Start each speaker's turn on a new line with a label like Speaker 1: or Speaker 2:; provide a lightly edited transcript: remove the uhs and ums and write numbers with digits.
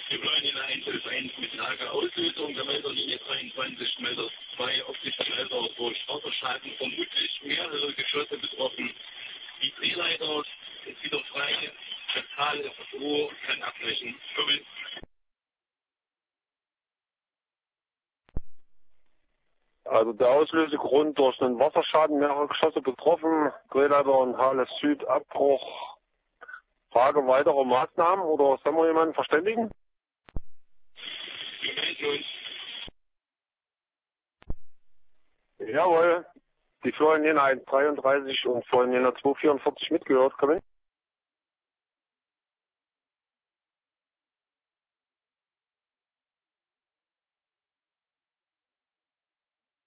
Speaker 1: Wir wollen in 111 mit Lagerauslösung der Melderlinie 23 Melder 2 optischer Melder durch Wasserschaden, vermutlich mehrere Geschosse betroffen. Die Drehleiter ist wieder frei, das Tal ist roh, kann abbrechen.
Speaker 2: Also der Auslösegrund durch einen Wasserschaden, mehrere Geschosse betroffen, Drehleiter und HLS Süd, Abbruch. Frage weitere Maßnahmen oder sollen wir jemanden verständigen?
Speaker 1: Wir melden uns.
Speaker 2: Jawohl, die Florian Jena 133 und Florian Jena 244 mitgehört, kommen.